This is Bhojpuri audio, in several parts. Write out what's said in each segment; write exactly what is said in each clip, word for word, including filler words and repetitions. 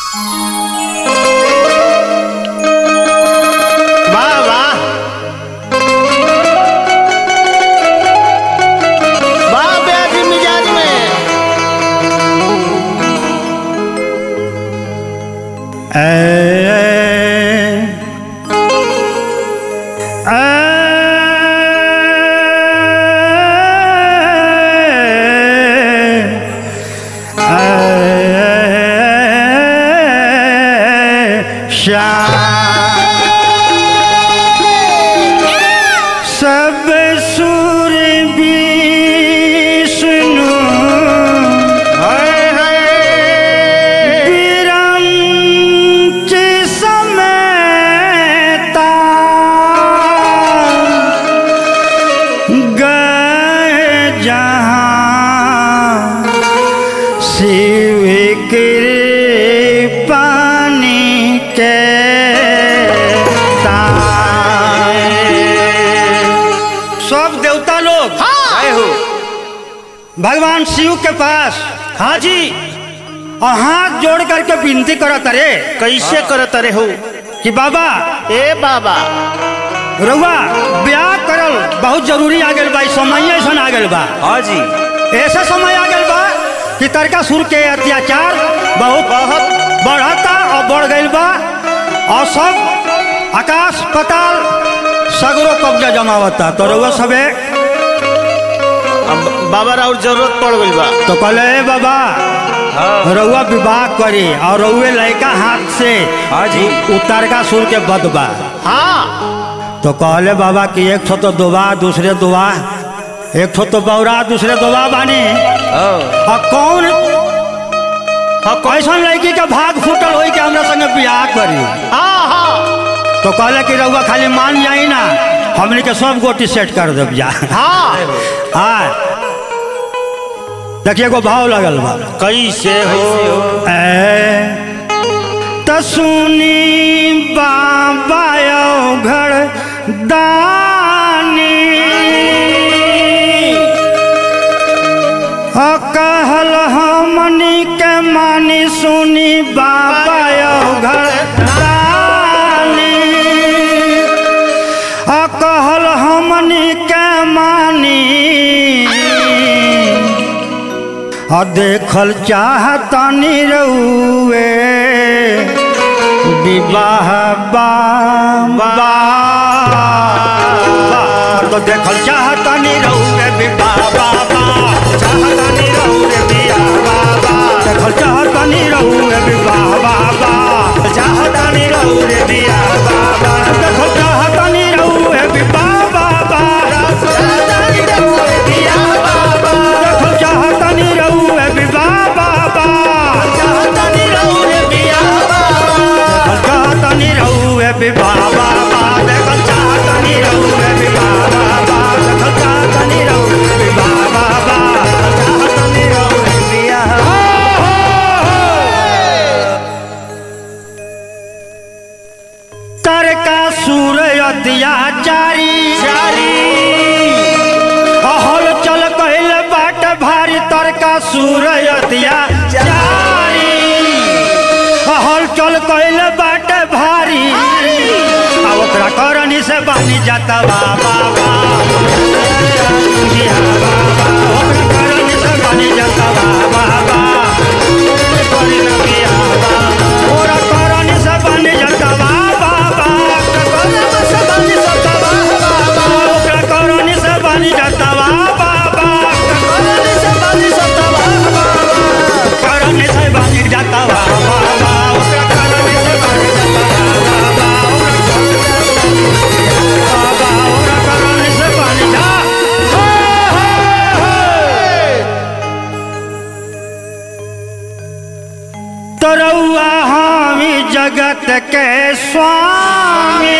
वाह वाह वाह बेअदबी मिजाज में ए, ए, सब सुर विष्णु विरंच समेता गए जहाँ शिव कृपानी के सब देवता लोग आए हो भगवान शिव के पास। हाँ जी और हाथ जोड़ करके विनती करत रे। कैसे करत रहे हो कि बाबा ए बाबा रउआ ब्याह करल बहुत जरूरी आ गल बा। समय ऐसा आ गल बा। हाँ जी ऐसा समय आ गल बा कि तारकासुर के अत्याचार बहुत बहुत बढ़ता और बढ़ गई बा और सब आकाश पताल सगरो कब्जा जमावता। तो रउआ सबे अब बाबा राउर जरूरत पड़ गई बा तो कहले बाबा रउआ विवाह करी और रउए लड़का हाथ से हाँ जी तारकासुर के बद बा। हाँ तो कहले बाबा कि एक ठो तो दुआ दूसरे दुआ एक ठो तो बौरा दूसरे दुआ बानी और कौन कैसन लड़की के भाग फूटल होई कि हमरा संगे बियाह करी। हाँ हाँ तो कहले कि रउआ खाली मान जाई ना हमने के सब गोटी सेट कर देब जा। हाँ हाँ देखिए एगो भाव लगल बा कैसे हो ए त सुनी बाबा घर दानी कहल हमनी के मानी सुनी बाबा घर दानी कहल हमनी के मानी आ देखल चाहतानी रउए विवाह बाबा तो देखल चाहतानी रउए विवाह बाबा चाहतानी रउए विवाह बाबा देखल चाहतानी रउए विवाह बाबा चाहतानी रउए विवाह बाबा देखल चाहतानी रउए विवाह बाबा चाहतानी रउए विवाह बाबा देखल चाहतानी रउए विवाह बाबा चाहतानी रउए विवाह बाबा चाहतानी रउए विवाह बाबा देखल चाहतानी रउए विवाह बाबा देखल चाहतानी रउए विवाह बाबा चाहतानी रउए विवाह। तारकासुर अत्याचारी हल चल कहल बाट भारी तारकासुर अत्याचारी हल चल कहल बाट भारी आ ओकरा करनी से बनी जाता बाबा ओकरा करनी से बनी जाता बाबा ओकरा करनी से बनी जाता बाबा ओकरा करनी से बनी जाता बाबा करनी से बनी जाता बाबा करनी से बनी जाता बाबा ओकरा करनी से बनी जाता बाबा ओकरा करनी से बनी जा। तरौआ हामी जगत के स्वामी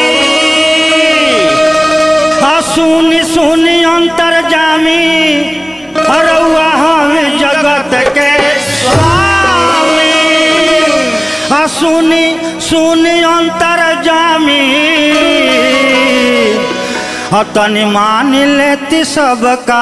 सुनी सुनी अंतर जामी रउआ हामी जगत के स्वामी सुनी सुनी अंतर जामी तनि मान लेती सबका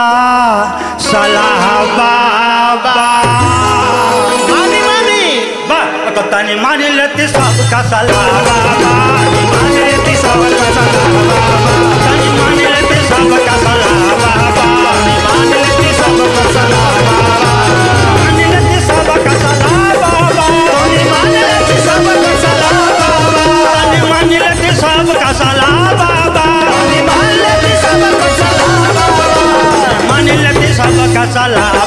सलाह बाबा मानी मानी बा तो तनी मान लेती सबका सलाह बाबा मान लेती सबका सलाह बाबा तनी मान लेती सबका सलाह बाबा मान लेती सबका सलाह बाबा मान लेती सबका सलाह बाबा तनी मान लेती सबका सलाह बाबा तनी मान लेती सबका सलाह बाबा तनी मान लेती सबका सलाह बाबा मान लेती सबका सलाह